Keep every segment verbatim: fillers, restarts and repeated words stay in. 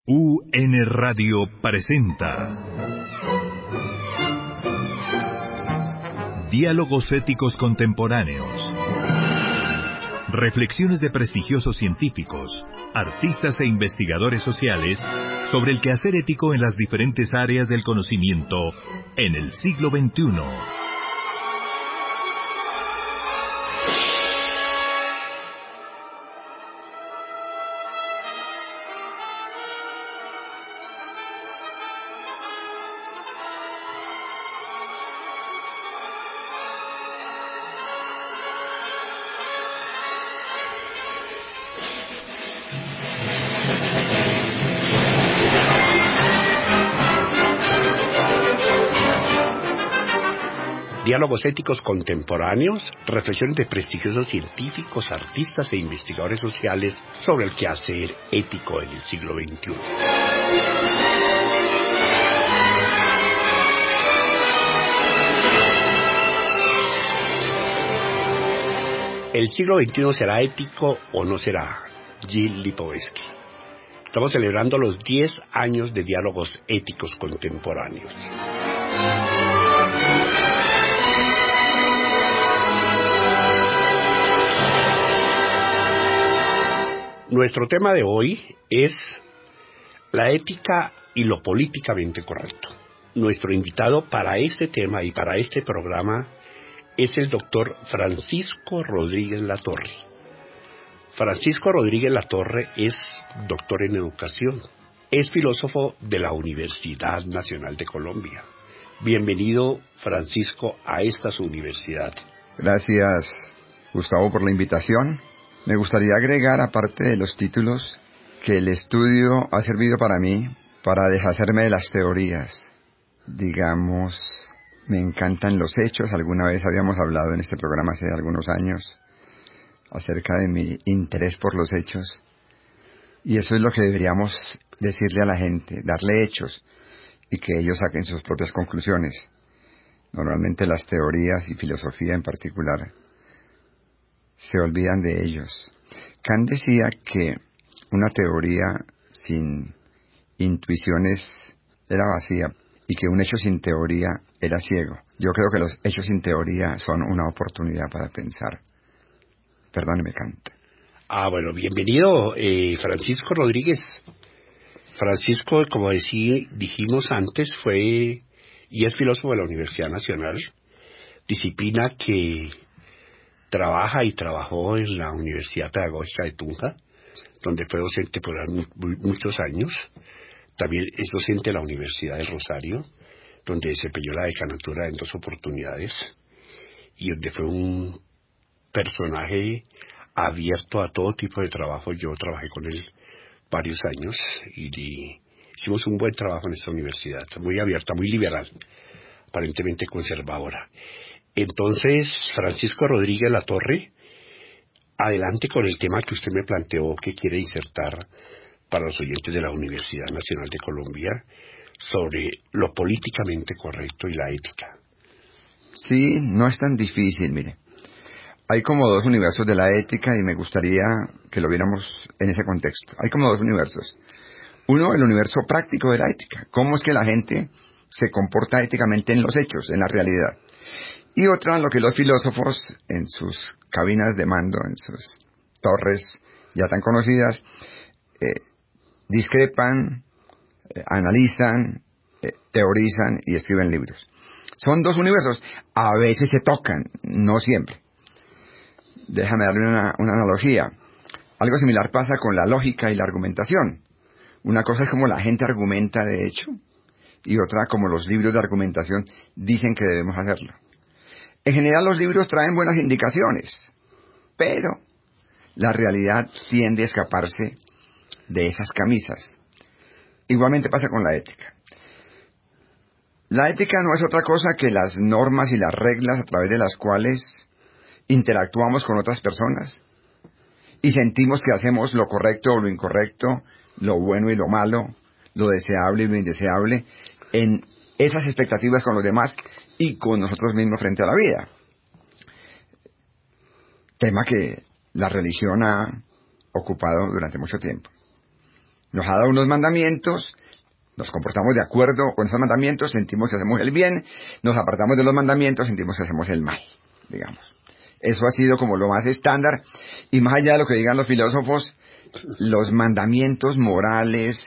U N Radio presenta Diálogos Éticos Contemporáneos. Reflexiones de prestigiosos científicos, artistas e investigadores sociales sobre el quehacer ético en las diferentes áreas del conocimiento en el siglo veintiuno. Diálogos éticos contemporáneos, reflexiones de prestigiosos científicos, artistas e investigadores sociales sobre el quehacer ético en el siglo veintiuno. ¿El siglo veintiuno será ético o no será? Gilles Lipovetsky. Estamos celebrando los diez años de Diálogos Éticos Contemporáneos. Nuestro tema de hoy es la ética y lo políticamente correcto. Nuestro invitado para este tema y para este programa es el doctor Francisco Rodríguez Latorre. Francisco Rodríguez Latorre es doctor en educación, es filósofo de la Universidad Nacional de Colombia. Bienvenido, Francisco, a esta su universidad. Gracias, Gustavo, por la invitación. Me gustaría agregar, aparte de los títulos, que el estudio ha servido para mí para deshacerme de las teorías. Digamos, me encantan los hechos. Alguna vez habíamos hablado en este programa hace algunos años acerca de mi interés por los hechos. Y eso es lo que deberíamos decirle a la gente, darle hechos y que ellos saquen sus propias conclusiones. Normalmente las teorías y filosofía en particular se olvidan de ellos. Kant decía que una teoría sin intuiciones era vacía y que un hecho sin teoría era ciego. Yo creo que los hechos sin teoría son una oportunidad para pensar. Perdóneme, Kant. Ah, bueno, bienvenido, eh, Francisco Rodríguez. Francisco, como decí, dijimos antes, fue y es filósofo de la Universidad Nacional, disciplina que trabaja y trabajó en la Universidad Pedagógica de Tunja, donde fue docente por muchos años. También es docente de la Universidad del Rosario, donde desempeñó la decanatura en dos oportunidades y donde fue un personaje abierto a todo tipo de trabajo. Yo trabajé con él varios años y hicimos un buen trabajo en esta universidad, muy abierta, muy liberal, aparentemente conservadora. Entonces, Francisco Rodríguez Latorre, adelante con el tema que usted me planteó que quiere insertar para los oyentes de la Universidad Nacional de Colombia sobre lo políticamente correcto y la ética. Sí, no es tan difícil, mire. Hay como dos universos de la ética y me gustaría que lo viéramos en ese contexto. Hay como dos universos. Uno, el universo práctico de la ética. ¿Cómo es que la gente se comporta éticamente en los hechos, en la realidad? Y otra, lo que los filósofos en sus cabinas de mando, en sus torres ya tan conocidas, eh, discrepan, eh, analizan, eh, teorizan y escriben libros. Son dos universos. A veces se tocan, no siempre. Déjame darle una, una analogía. Algo similar pasa con la lógica y la argumentación. Una cosa es como la gente argumenta de hecho, y otra como los libros de argumentación dicen que debemos hacerlo. En general los libros traen buenas indicaciones, pero la realidad tiende a escaparse de esas camisas. Igualmente pasa con la ética. La ética no es otra cosa que las normas y las reglas a través de las cuales interactuamos con otras personas y sentimos que hacemos lo correcto o lo incorrecto, lo bueno y lo malo, lo deseable y lo indeseable, en esas expectativas con los demás y con nosotros mismos frente a la vida. Tema que la religión ha ocupado durante mucho tiempo. Nos ha dado unos mandamientos, nos comportamos de acuerdo con esos mandamientos, sentimos que hacemos el bien, nos apartamos de los mandamientos, sentimos que hacemos el mal, digamos. Eso ha sido como lo más estándar, y más allá de lo que digan los filósofos, los mandamientos morales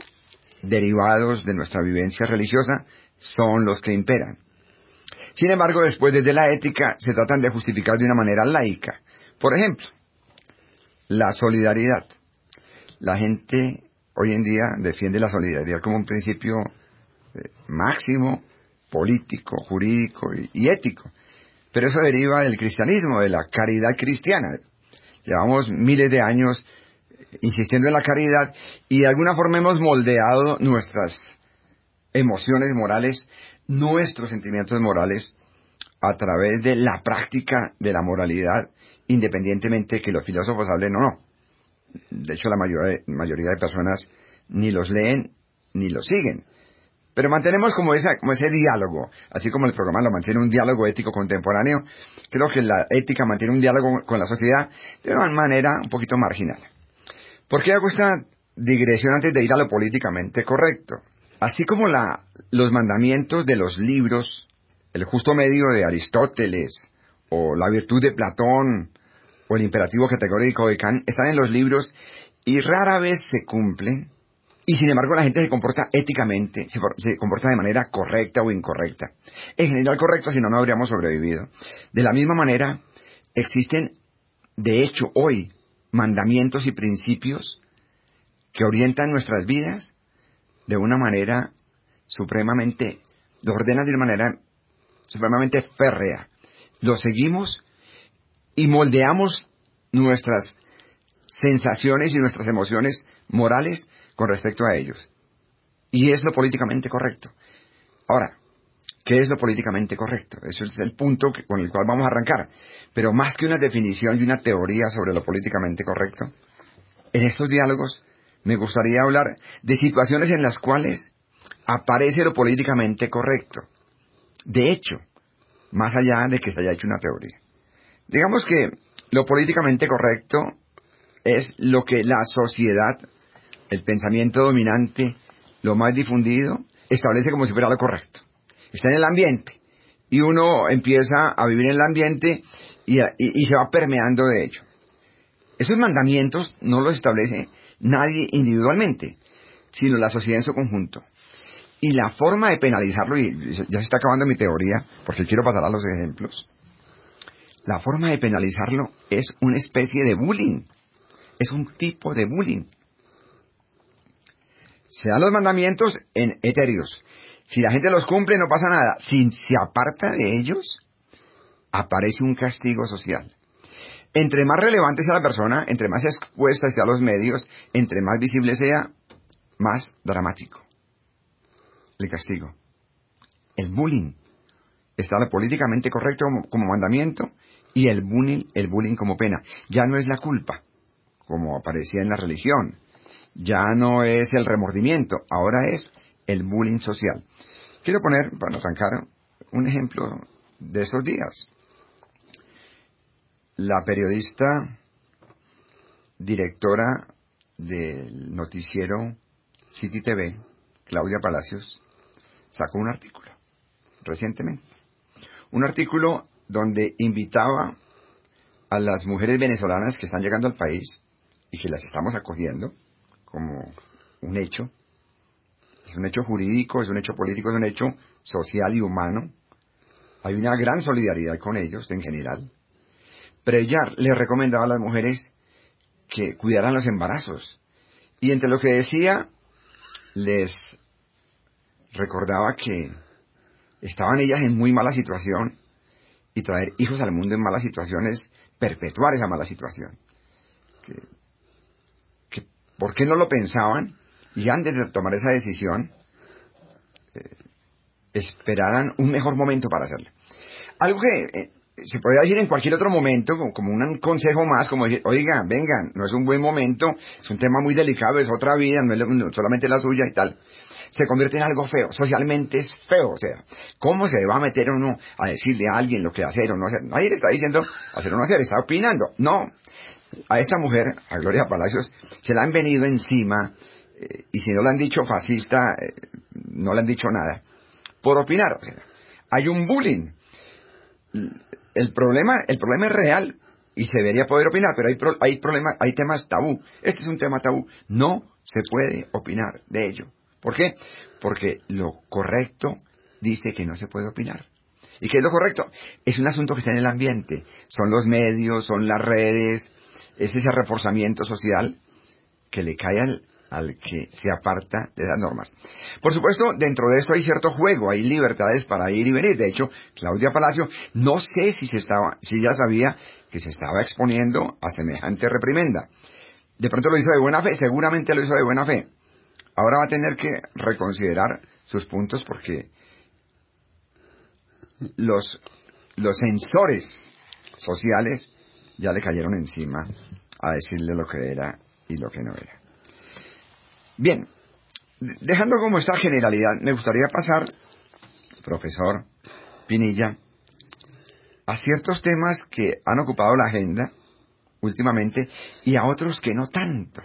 derivados de nuestra vivencia religiosa son los que imperan. Sin embargo, después desde la ética se tratan de justificar de una manera laica. Por ejemplo, la solidaridad. La gente hoy en día defiende la solidaridad como un principio eh, máximo, político, jurídico y, y ético. Pero eso deriva del cristianismo, de la caridad cristiana. Llevamos miles de años insistiendo en la caridad y de alguna forma hemos moldeado nuestras emociones morales, nuestros sentimientos morales a través de la práctica de la moralidad, independientemente de que los filósofos hablen o no. De hecho, la mayoría, mayoría de personas ni los leen ni los siguen. Pero mantenemos como, esa, como ese diálogo, así como el programa lo mantiene un diálogo ético contemporáneo. Creo que la ética mantiene un diálogo con la sociedad de una manera un poquito marginal. ¿Por qué hago esta digresión antes de ir a lo políticamente correcto? Así como la, los mandamientos de los libros, el justo medio de Aristóteles, o la virtud de Platón, o el imperativo categórico de Kant, están en los libros y rara vez se cumplen, y sin embargo la gente se comporta éticamente, se, se comporta de manera correcta o incorrecta. En general correcto, si no, no habríamos sobrevivido. De la misma manera, existen, de hecho, hoy, mandamientos y principios que orientan nuestras vidas de una manera supremamente, lo ordenan de una manera supremamente férrea. Los seguimos y moldeamos nuestras sensaciones y nuestras emociones morales con respecto a ellos. Y es lo políticamente correcto. Ahora, ¿qué es lo políticamente correcto? Eso es el punto que, con el cual vamos a arrancar. Pero más que una definición y una teoría sobre lo políticamente correcto, en estos diálogos me gustaría hablar de situaciones en las cuales aparece lo políticamente correcto. De hecho, más allá de que se haya hecho una teoría. Digamos que lo políticamente correcto es lo que la sociedad, el pensamiento dominante, lo más difundido, establece como si fuera lo correcto. Está en el ambiente, y uno empieza a vivir en el ambiente y, y, y se va permeando de ello. Esos mandamientos no los establece nadie individualmente, sino la sociedad en su conjunto. Y la forma de penalizarlo, y ya se está acabando mi teoría, porque quiero pasar a los ejemplos, la forma de penalizarlo es una especie de bullying, es un tipo de bullying. Se dan los mandamientos en etéreos. Si la gente los cumple, no pasa nada. Si se aparta de ellos, aparece un castigo social. Entre más relevante sea la persona, entre más expuesta sea a los medios, entre más visible sea, más dramático el castigo. El bullying está lo políticamente correcto como, como mandamiento, y el bullying, el bullying como pena. Ya no es la culpa, como aparecía en la religión. Ya no es el remordimiento, ahora es el bullying social. Quiero poner, para arrancar, un ejemplo de esos días. La periodista, directora del noticiero City T V, Claudia Palacios, sacó un artículo recientemente. Un artículo donde invitaba a las mujeres venezolanas que están llegando al país y que las estamos acogiendo como un hecho. Es un hecho jurídico, es un hecho político, es un hecho social y humano. Hay una gran solidaridad con ellos en general. Pero ella les recomendaba a las mujeres que cuidaran los embarazos. Y entre lo que decía, les recordaba que estaban ellas en muy mala situación, y traer hijos al mundo en malas situaciones, perpetuar esa mala situación. Que, que, ¿Por qué no lo pensaban? Y antes de tomar esa decisión, eh, esperaran un mejor momento para hacerlo. Algo que eh, se podría decir en cualquier otro momento, como, como un consejo más, como decir, oigan, vengan, no es un buen momento, es un tema muy delicado, es otra vida, no es no, solamente la suya y tal. Se convierte en algo feo, socialmente es feo, o sea, ¿cómo se va a meter uno a decirle a alguien lo que hacer o no hacer? Nadie le está diciendo hacer o no hacer, está opinando. No, a esta mujer, a Gloria Palacios, se la han venido encima eh, y si no le han dicho fascista, eh, no le han dicho nada, por opinar. O sea, hay un bullying. El problema, el problema es real y se debería poder opinar, pero hay, pro, hay, problema, hay temas tabú. Este es un tema tabú. No se puede opinar de ello. ¿Por qué? Porque lo correcto dice que no se puede opinar. ¿Y qué es lo correcto? Es un asunto que está en el ambiente. Son los medios, son las redes, es ese reforzamiento social que le cae al, al que se aparta de las normas. Por supuesto, dentro de esto hay cierto juego, hay libertades para ir y venir. De hecho, Claudia Palacio, no sé si se estaba, si ya sabía que se estaba exponiendo a semejante reprimenda. De pronto lo hizo de buena fe, seguramente lo hizo de buena fe. Ahora va a tener que reconsiderar sus puntos porque los, los sensores sociales ya le cayeron encima a decirle lo que era y lo que no era. Bien, dejando como esta generalidad, me gustaría pasar, profesor Pinilla, a ciertos temas que han ocupado la agenda últimamente y a otros que no tanto.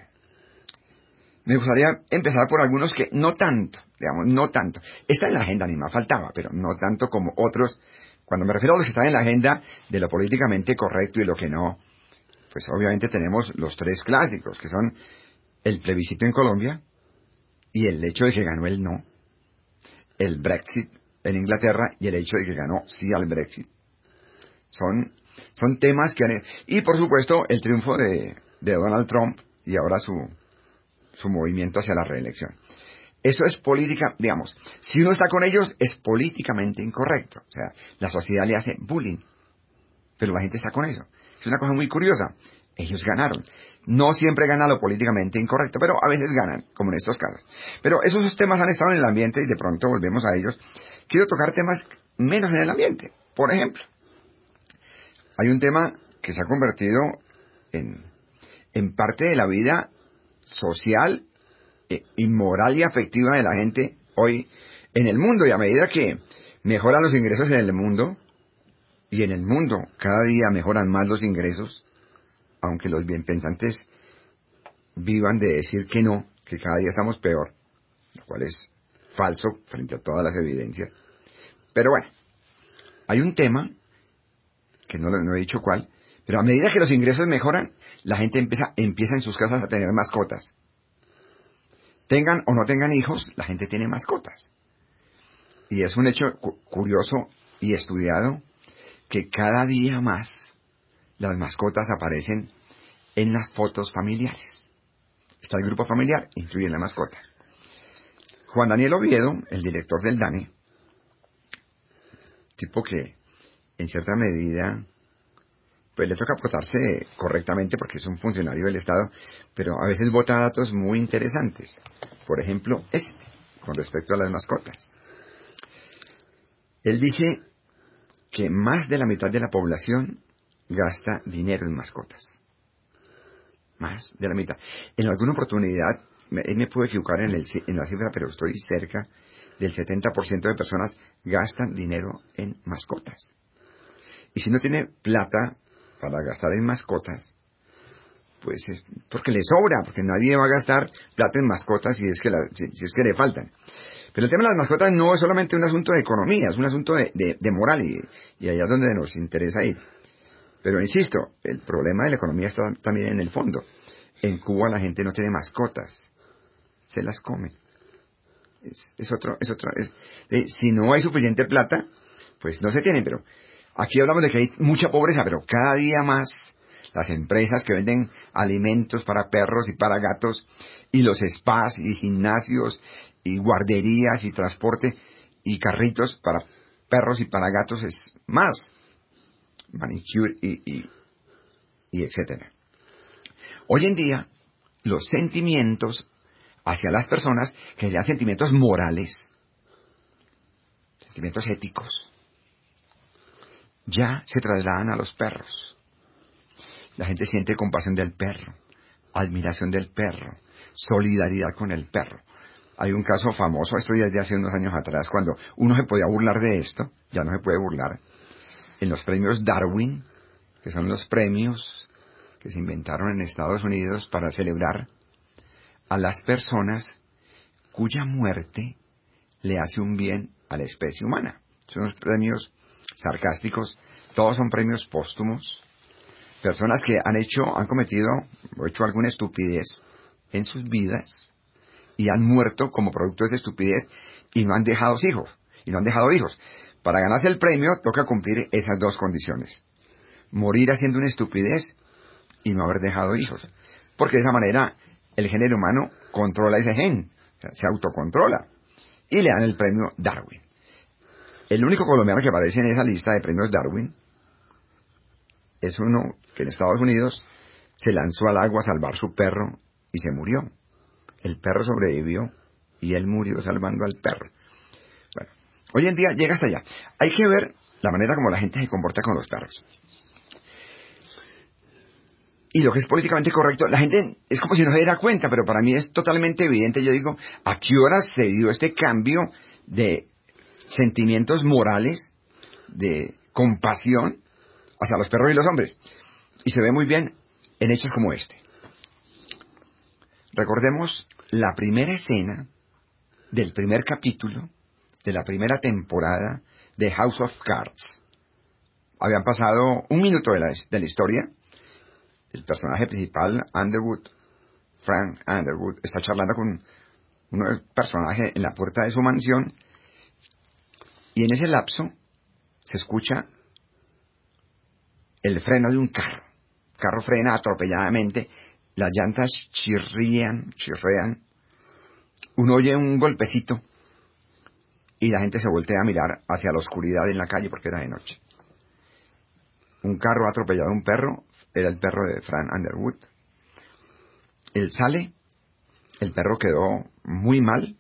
Me gustaría empezar por algunos que no tanto, digamos, no tanto. Está en la agenda, ni más faltaba, pero no tanto como otros. Cuando me refiero a los que están en la agenda de lo políticamente correcto y lo que no, pues obviamente tenemos los tres clásicos, que son el plebiscito en Colombia y el hecho de que ganó el no, el Brexit en Inglaterra y el hecho de que ganó sí al Brexit. Son, son temas que han... Y por supuesto el triunfo de, de Donald Trump y ahora su... su movimiento hacia la reelección. Eso es política, digamos, si uno está con ellos es políticamente incorrecto. O sea, la sociedad le hace bullying, pero la gente está con eso. Es una cosa muy curiosa. Ellos ganaron. No siempre gana lo políticamente incorrecto, pero a veces ganan, como en estos casos. Pero esos temas han estado en el ambiente y de pronto volvemos a ellos. Quiero tocar temas menos en el ambiente. Por ejemplo, hay un tema que se ha convertido en, en parte de la vida social, eh, y moral y afectiva de la gente hoy en el mundo, y a medida que mejoran los ingresos en el mundo, y en el mundo cada día mejoran más los ingresos, aunque los bienpensantes vivan de decir que no, que cada día estamos peor, lo cual es falso frente a todas las evidencias. Pero bueno, hay un tema, que no, no he dicho cuál, pero a medida que los ingresos mejoran, la gente empieza, empieza en sus casas a tener mascotas. Tengan o no tengan hijos, la gente tiene mascotas. Y es un hecho cu- curioso y estudiado que cada día más las mascotas aparecen en las fotos familiares. Está el grupo familiar, incluye la mascota. Juan Daniel Oviedo, el director del DANE, tipo que en cierta medida pues le toca portarse correctamente porque es un funcionario del Estado, pero a veces bota datos muy interesantes. Por ejemplo, este, con respecto a las mascotas. Él dice que más de la mitad de la población gasta dinero en mascotas. Más de la mitad. En alguna oportunidad, me, me puedo equivocar en, el, en la cifra, pero estoy cerca del setenta por ciento de personas gastan dinero en mascotas. Y si no tiene plata para gastar en mascotas, pues es porque le sobra, porque nadie va a gastar plata en mascotas si es que, la, si, si es que le faltan. Pero el tema de las mascotas no es solamente un asunto de economía, es un asunto de, de, de moral, y, y allá es donde nos interesa ir. Pero insisto, el problema de la economía está también en el fondo. En Cuba la gente no tiene mascotas, se las come. Es, es otro, es otro, es, eh, si no hay suficiente plata, pues no se tienen, pero aquí hablamos de que hay mucha pobreza, pero cada día más las empresas que venden alimentos para perros y para gatos, y los spas y gimnasios y guarderías y transporte y carritos para perros y para gatos es más, manicure y, y, y etcétera. Hoy en día los sentimientos hacia las personas generan sentimientos morales, sentimientos éticos, ya se trasladan a los perros. La gente siente compasión del perro, admiración del perro, solidaridad con el perro. Hay un caso famoso, esto ya desde hace unos años atrás, cuando uno se podía burlar de esto, ya no se puede burlar, en los premios Darwin, que son los premios que se inventaron en Estados Unidos para celebrar a las personas cuya muerte le hace un bien a la especie humana. Son unos premios sarcásticos, todos son premios póstumos. Personas que han hecho, han cometido o hecho alguna estupidez en sus vidas y han muerto como producto de esa estupidez y no han dejado hijos, y no han dejado hijos. Para ganarse el premio toca cumplir esas dos condiciones: morir haciendo una estupidez y no haber dejado hijos, porque de esa manera el género humano controla ese gen, o sea, se autocontrola, y le dan el premio Darwin. El único colombiano que aparece en esa lista de premios Darwin es uno que en Estados Unidos se lanzó al agua a salvar su perro y se murió. El perro sobrevivió y él murió salvando al perro. Bueno, hoy en día llega hasta allá. Hay que ver la manera como la gente se comporta con los perros. Y lo que es políticamente correcto, la gente es como si no se diera cuenta, pero para mí es totalmente evidente. Yo digo, ¿a qué hora se dio este cambio de sentimientos morales, de compasión hacia los perros y los hombres? Y se ve muy bien en hechos como este. Recordemos la primera escena del primer capítulo de la primera temporada de House of Cards. Habían pasado un minuto de la, de la historia. El personaje principal, Underwood, Frank Underwood, está charlando con un personaje en la puerta de su mansión, y en ese lapso se escucha el freno de un carro. El carro frena atropelladamente, las llantas chirrían, chirrean, uno oye un golpecito y la gente se voltea a mirar hacia la oscuridad en la calle porque era de noche. Un carro ha atropellado a un perro, era el perro de Frank Underwood. Él sale, el perro quedó muy mal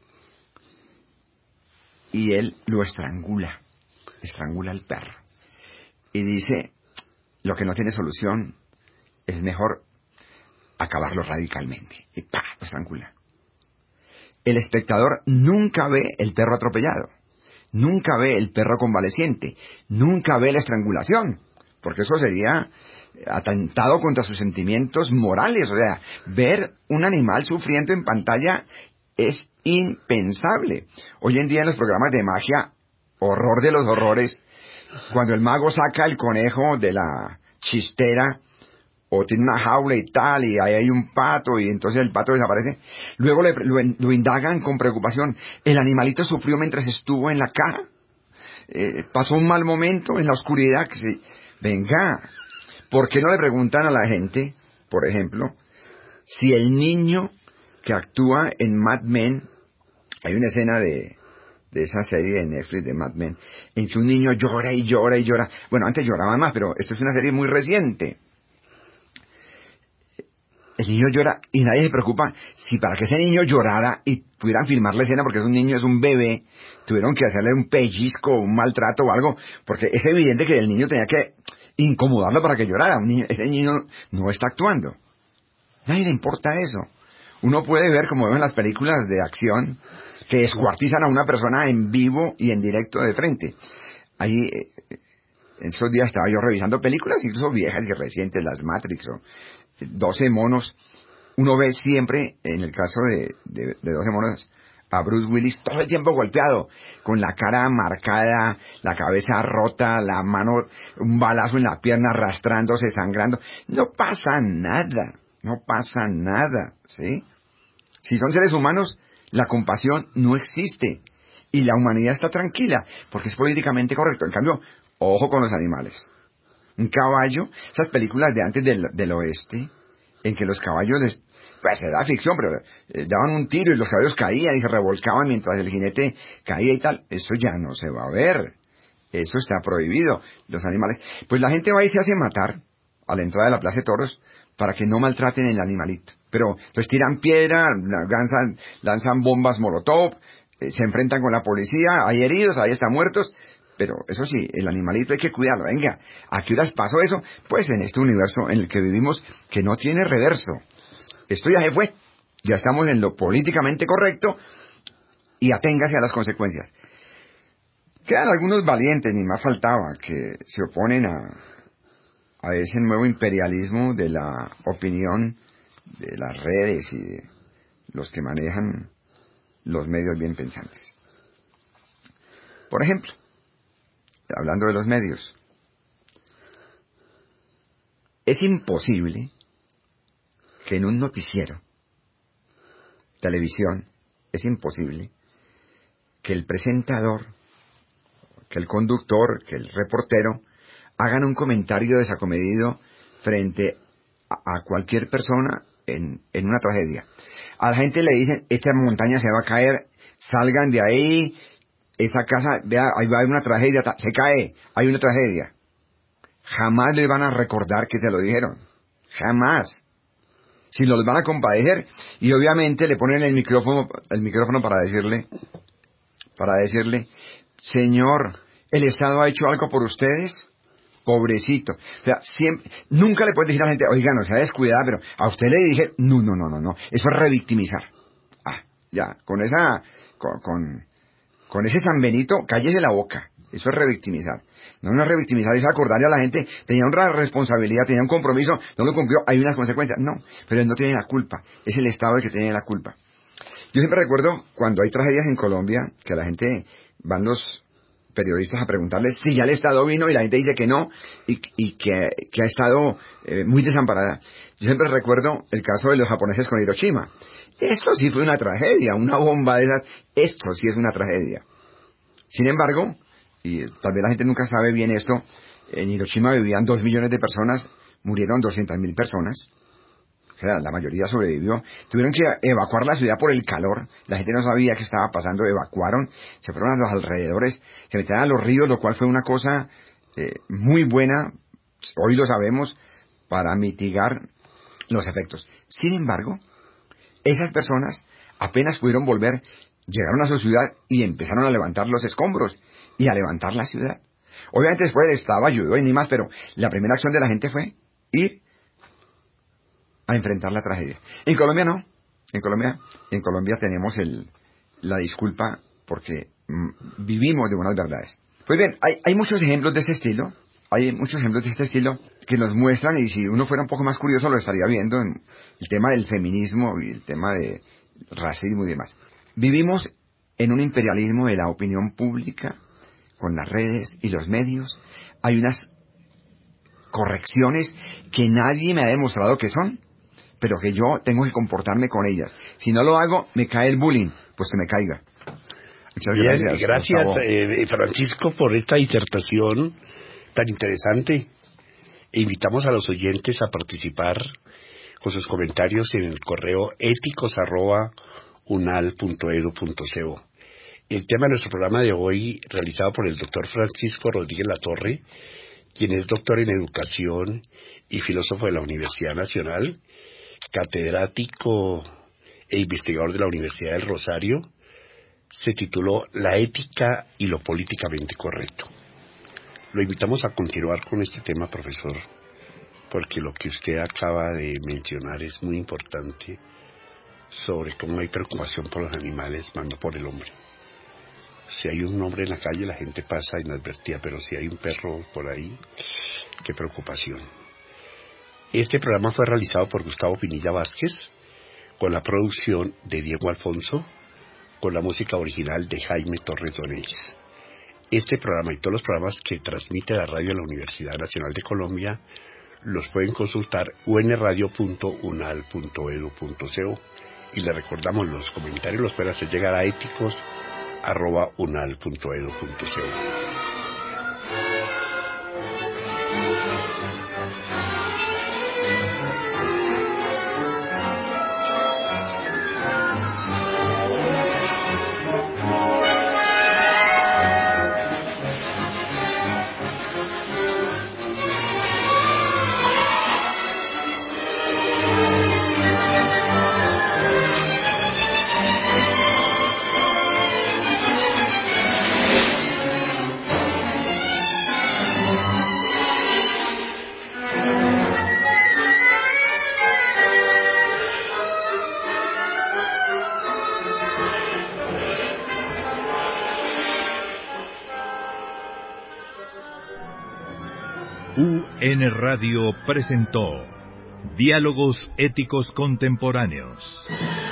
y él lo estrangula, estrangula al perro. Y dice, lo que no tiene solución es mejor acabarlo radicalmente. Y ¡pah!, lo estrangula. El espectador nunca ve el perro atropellado, nunca ve el perro convaleciente, nunca ve la estrangulación, porque eso sería atentado contra sus sentimientos morales. O sea, ver un animal sufriendo en pantalla es impensable. Hoy en día en los programas de magia, horror de los horrores, cuando el mago saca el conejo de la chistera o tiene una jaula y tal, y ahí hay un pato, y entonces el pato desaparece, luego le, lo, lo indagan con preocupación. El animalito sufrió mientras estuvo en la caja, eh, pasó un mal momento en la oscuridad. Que se... Venga, ¿por qué no le preguntan a la gente, por ejemplo, si el niño que actúa en Mad Men, hay una escena de, de esa serie de Netflix de Mad Men, en que un niño llora y llora y llora, bueno, antes lloraba más, pero esto es una serie muy reciente. El niño llora y nadie se preocupa si para que ese niño llorara y pudieran filmar la escena, porque es un niño, es un bebé, tuvieron que hacerle un pellizco, un maltrato o algo, porque es evidente que el niño tenía que incomodarlo para que llorara. Un niño, ese niño no está actuando. Nadie le importa eso. Uno puede ver, como vemos en las películas de acción, que descuartizan a una persona en vivo y en directo de frente. Ahí, eh, en esos días estaba yo revisando películas, incluso viejas y recientes, las Matrix o doce monos. Uno ve siempre, en el caso de, de, de doce monos, a Bruce Willis todo el tiempo golpeado, con la cara marcada, la cabeza rota, la mano, un balazo en la pierna, arrastrándose, sangrando. No pasa nada, no pasa nada, ¿sí? Si son seres humanos, la compasión no existe, y la humanidad está tranquila, porque es políticamente correcto. En cambio, ojo con los animales. Un caballo, esas películas de antes del, del oeste, en que los caballos, les, pues era ficción, pero eh, daban un tiro y los caballos caían y se revolcaban mientras el jinete caía y tal, eso ya no se va a ver, eso está prohibido. Los animales, pues la gente va y se hace matar a la entrada de la Plaza de Toros para que no maltraten el animalito, pero pues tiran piedra, lanzan, lanzan bombas molotov, eh, se enfrentan con la policía, hay heridos, hay hasta muertos. Pero eso sí, el animalito hay que cuidarlo. Venga, ¿a qué horas pasó eso? Pues en este universo en el que vivimos, que no tiene reverso. Esto ya se fue. Ya estamos en lo políticamente correcto y aténgase a las consecuencias. Quedan algunos valientes, ni más faltaba, que se oponen a, a ese nuevo imperialismo de la opinión, de las redes y de los que manejan los medios bien pensantes. Por ejemplo, hablando de los medios, es imposible que en un noticiero, televisión, es imposible que el presentador, que el conductor, que el reportero hagan un comentario desacomedido frente a, a cualquier persona en, en una tragedia. A la gente le dicen, esta montaña se va a caer, salgan de ahí, esa casa, vea, ahí va a haber una tragedia, se cae, hay una tragedia. Jamás les van a recordar que se lo dijeron. Jamás. Si los van a compadecer, y obviamente le ponen el micrófono, el micrófono para decirle, para decirle, señor, ¿el Estado ha hecho algo por ustedes? Pobrecito. O sea, siempre, nunca le puedes decir a la gente, oiga, no sea descuidada, pero a usted le dije, no, no, no, no, no, eso es revictimizar. Ah, ya, con esa, con, con, con ese San Benito, cállese la boca. Eso es revictimizar. No, no es revictimizar, es acordarle a la gente, tenía una responsabilidad, tenía un compromiso, no lo cumplió, hay unas consecuencias. No, pero él no tiene la culpa, es el Estado el que tiene la culpa. Yo siempre recuerdo cuando hay tragedias en Colombia, que la gente, van los periodistas a preguntarles si ya el Estado vino y la gente dice que no y, y que, que ha estado eh, muy desamparada. Yo siempre recuerdo el caso de los japoneses con Hiroshima. Eso sí fue una tragedia, una bomba de esas, esto sí es una tragedia. Sin embargo, y tal vez la gente nunca sabe bien esto, en Hiroshima vivían dos millones de personas, murieron doscientas mil personas. O sea, la mayoría sobrevivió. Tuvieron que evacuar la ciudad por el calor. La gente no sabía qué estaba pasando. Evacuaron, se fueron a los alrededores, se metieron a los ríos, lo cual fue una cosa eh, muy buena, hoy lo sabemos, para mitigar los efectos. Sin embargo, esas personas apenas pudieron volver, llegaron a su ciudad y empezaron a levantar los escombros y a levantar la ciudad. Obviamente después el Estado ayudó y ni más, pero la primera acción de la gente fue ir a enfrentar la tragedia. En Colombia no. En Colombia, en Colombia tenemos el, la disculpa porque mm, vivimos de buenas verdades. Pues bien, hay, hay muchos ejemplos de ese estilo. Hay muchos ejemplos de este estilo que nos muestran, y si uno fuera un poco más curioso lo estaría viendo en el tema del feminismo y el tema de racismo y demás. Vivimos en un imperialismo de la opinión pública, con las redes y los medios. Hay unas correcciones que nadie me ha demostrado que son, pero que yo tengo que comportarme con ellas. Si no lo hago, me cae el bullying, pues que me caiga. Muchas Bien, gracias. Gracias, eh, Francisco, por esta disertación tan interesante. E invitamos a los oyentes a participar con sus comentarios en el correo éticos arroba unal punto edu punto co. El tema de nuestro programa de hoy, realizado por el doctor Francisco Rodríguez Latorre, quien es doctor en educación y filósofo de la Universidad Nacional, catedrático e investigador de la Universidad del Rosario, se tituló La ética y lo políticamente correcto. Lo invitamos a continuar con este tema, profesor, porque lo que usted acaba de mencionar es muy importante sobre cómo hay preocupación por los animales, más no por el hombre. Si hay un hombre en la calle, la gente pasa inadvertida, pero si hay un perro por ahí, qué preocupación. Este programa fue realizado por Gustavo Pinilla Vázquez, con la producción de Diego Alfonso, con la música original de Jaime Torres Donells. Este programa y todos los programas que transmite la radio de la Universidad Nacional de Colombia los pueden consultar u n radio punto unal punto edu punto co, y les recordamos, los comentarios los pueden hacer llegar a éticos arroba unal punto edu punto co. U N Radio presentó Diálogos Éticos Contemporáneos.